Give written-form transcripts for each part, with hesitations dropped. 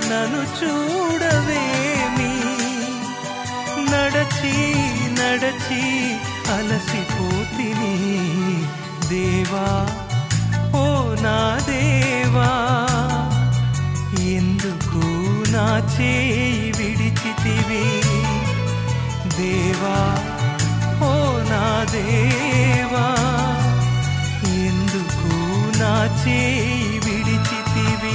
నన్ను చూడవేమి. నడచి నడచి అలసిపోతిని దేవా, ఓ నా దేవా, ఎందుకు నా చేయి విడిచితివి దేవా, ఓ నా దేవా, ఎందుకు నా చేయి విడిచితివి.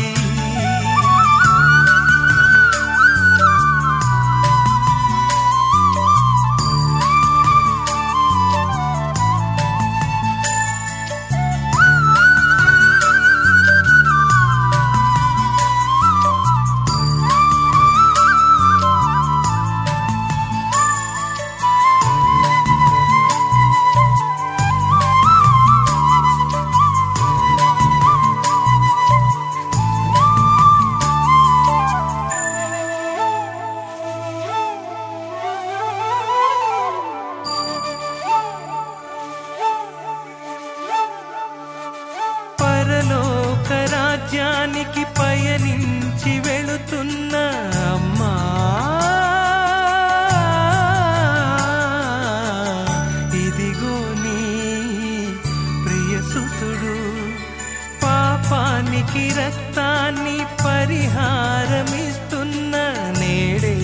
పరలోక రాజ్యానికి పయనించి వెళుతున్న అమ్మా, ఇదిగో నీ ప్రియసుతుడు పాపానికి రక్తాన్ని పరిహారమిస్తున్న నేడే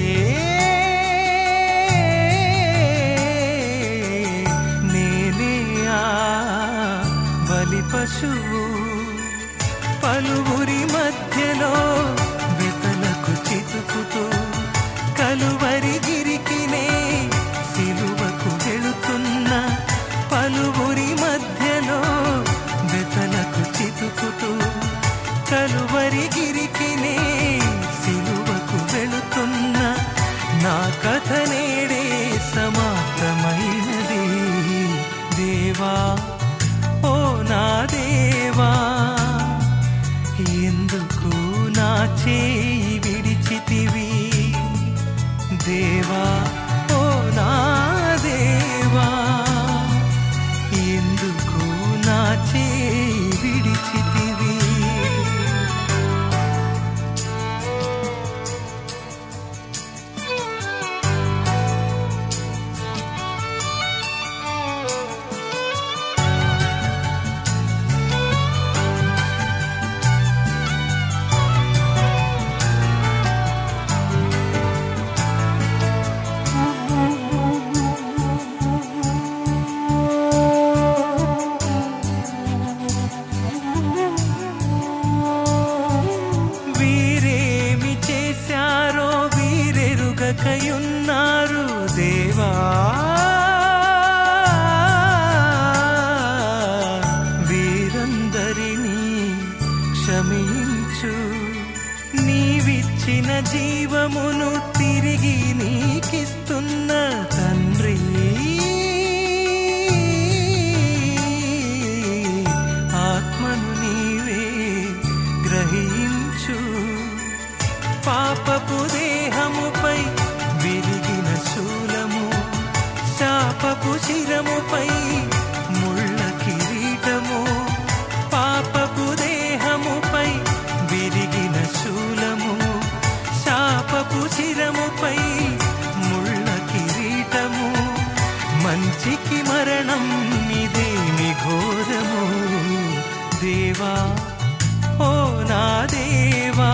నేనే ఆ బలి పశువు. పలువురి మధ్యలో వెతలకు చితుకుతూ కలువరి గిరికినే సిలువకు వెళుతున్న, పలువురి మధ్యలో వెతలకు చితుకుతూ కలువరి గిరికినే సిలువకు వెళుతున్న నా కథ నేడే సమాప్తమైనది దేవా, ఓ నా దేవా, ఎందుకు నా చేయి విడిచితివి దేవా, ఓ నా దేవా, ఎందుకు నా చేయి విడిచితివి. వీరేమి చేశారో వీరెరుగకయున్నారు దేవా, వీరందరినీ క్షమించు. నీవిచ్చిన జీవమును తిరిగి నీకిస్తున్న తండ్రి, ఆత్మను నీవే గ్రహించు. పాపపు దేహముపై విరిగిన శూలము, శాపపు శిరముపై ముళ్ళ కిరీటము. పాపపు దేహముపై విరిగిన శూలము, శాపపు శిరముపై ముళ్ళ కిరీటము. మంచికి మరణం ఇదేమి ఘోరము దేవా, ఓ నా దేవా,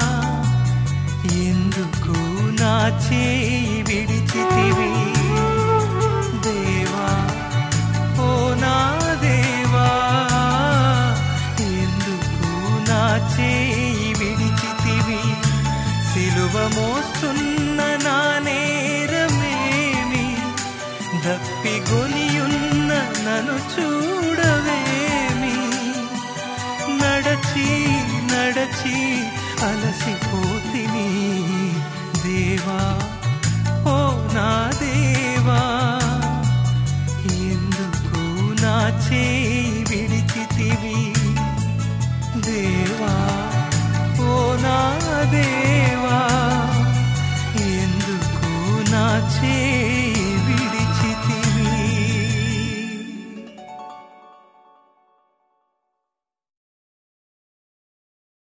ఎందుకు నా చేయి విడిచితివి దేవా, ఓ నా దేవా, ఎందుకు నా చేయి విడిచితివి. సిలువ మోస్తున్న నా నేరమేమి, దప్పిగొనియున్న నన్ను